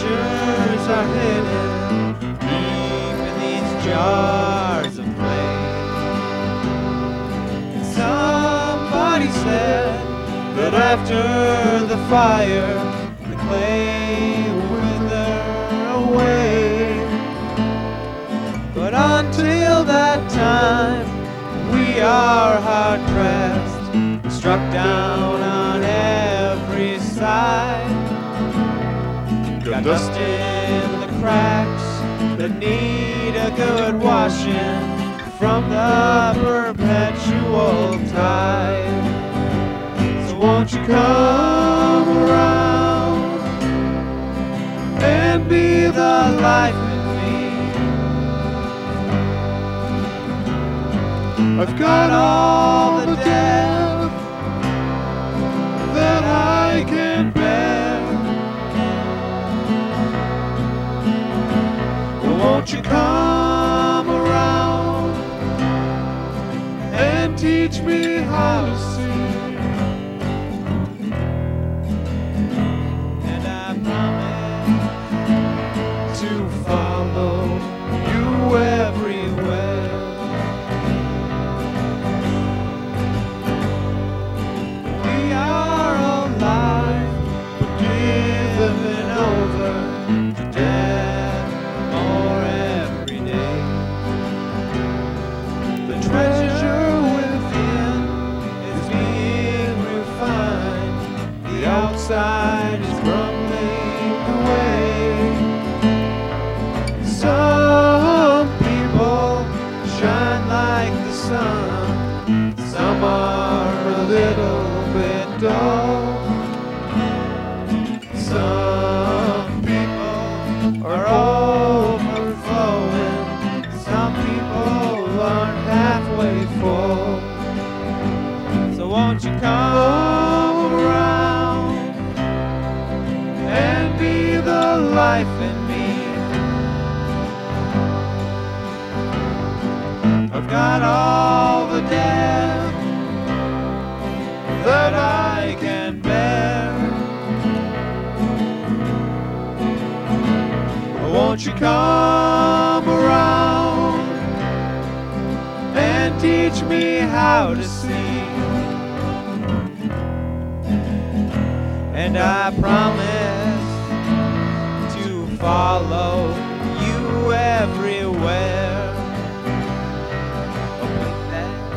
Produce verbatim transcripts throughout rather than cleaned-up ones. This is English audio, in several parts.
treasures are hidden deep in these jars of clay. And somebody said that after the fire, the clay will wither away. But until that time, we are hard-pressed, struck down on every side. Got dust in the cracks that need a good washing from the perpetual tide. So won't you come around and be the life in me? I've got all the depth that I can bear. Won't you come around and teach me how to see? And I promise to follow you everywhere. We are alive, but given over to death. Treasure within is being refined. The outside is crumbling away. Some people shine like the sun. Some are a little bit dull. Some people are overflowing. Some people aren't halfway full. So won't you come around and be the life in me? I've got all the depth that I can bear. Won't you come around and teach me how to see? And I promise to follow you everywhere. Oh, like that.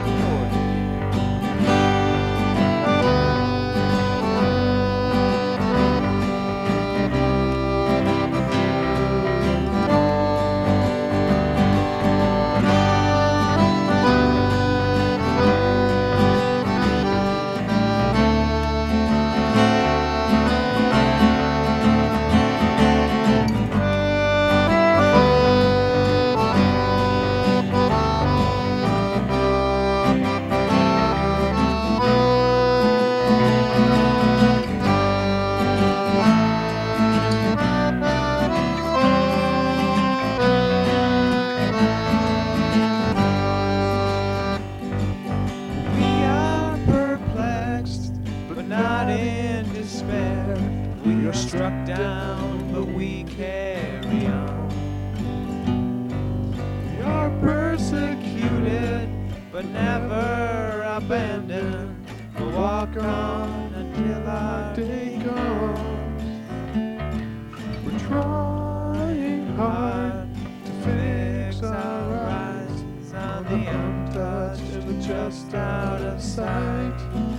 Struck down, but we carry on. We are persecuted, but never abandoned. We'll walk on until our day comes. We're trying hard to fix our eyes on the untouched, but just out of sight.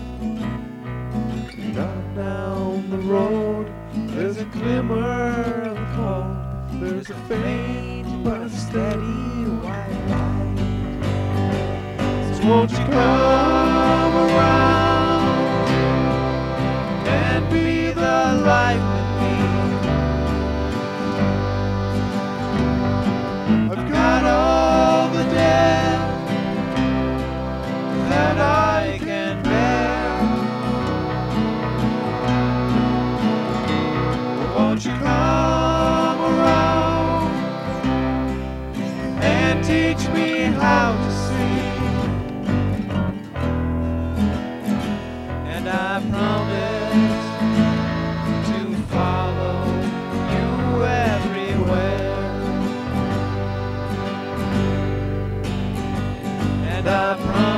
Down down the road, there's a glimmer of hope. There's a faint but steady white light. So won't you come around and be the light with me? I've got all the depth that I can bear. Won't you come around and teach me how to see? And I promise to follow you Come